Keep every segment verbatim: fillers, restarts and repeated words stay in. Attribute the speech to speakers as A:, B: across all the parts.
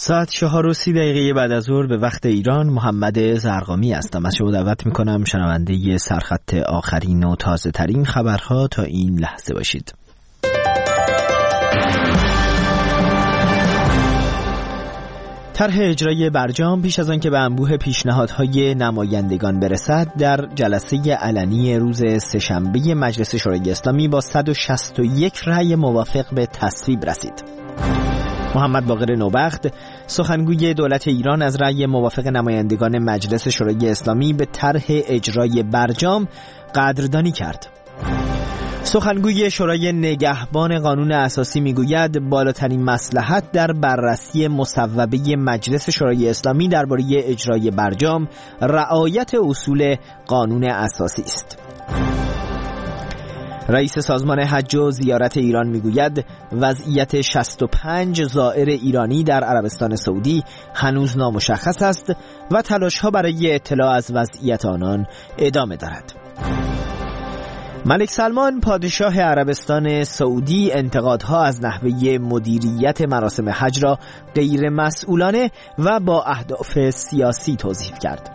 A: ساعت چهار و سی دقیقه بعد از ظهر به وقت ایران، محمد زرقامی هستم. از شما دعوت میکنم شنونده سرخط آخرین و تازه ترین خبرها تا این لحظه باشید. طرح اجرای برجام پیش از آن که به انبوه پیشنهادهای نمایندگان برسد، در جلسه علنی روز سه‌شنبه مجلس شورای اسلامی با صد و شصت و یک رأی موافق به تصویب رسید. محمد باقر نوبخت، سخنگوی دولت ایران، از رأی موافق نمایندگان مجلس شورای اسلامی به طرح اجرای برجام قدردانی کرد. سخنگوی شورای نگهبان قانون اساسی میگوید بالاترین مصلحت در بررسی مصوبه مجلس شورای اسلامی درباره اجرای برجام رعایت اصول قانون اساسی است. رئیس سازمان حج و زیارت ایران میگوید وضعیت شصت و پنج زائر ایرانی در عربستان سعودی هنوز نامشخص است و تلاش‌ها برای اطلاع از وضعیت آنان ادامه دارد. ملک سلمان پادشاه عربستان سعودی انتقادها از نحوه مدیریت مراسم حج را غیر مسئولانه و با اهداف سیاسی توصیف کرد.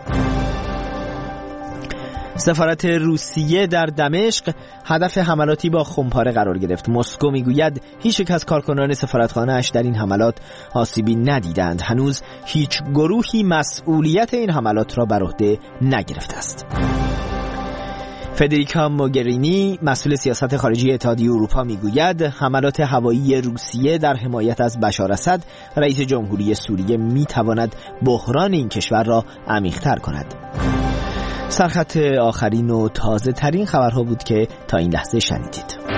A: سفارت روسیه در دمشق هدف حملاتی با خمپاره قرار گرفت. مسکو میگوید هیچ یک از کارکنان سفارتخانه‌اش در این حملات آسیبی ندیدند. هنوز هیچ گروهی مسئولیت این حملات را بر عهده نگرفته است. فدریکا موگرینی، مسئول سیاست خارجی اتحادیه اروپا، میگوید حملات هوایی روسیه در حمایت از بشار اسد، رئیس جمهوری سوریه، میتواند بحران این کشور را عمیق‌تر کند. سرخط آخرین و تازه ترین خبرها بود که تا این لحظه شنیدید.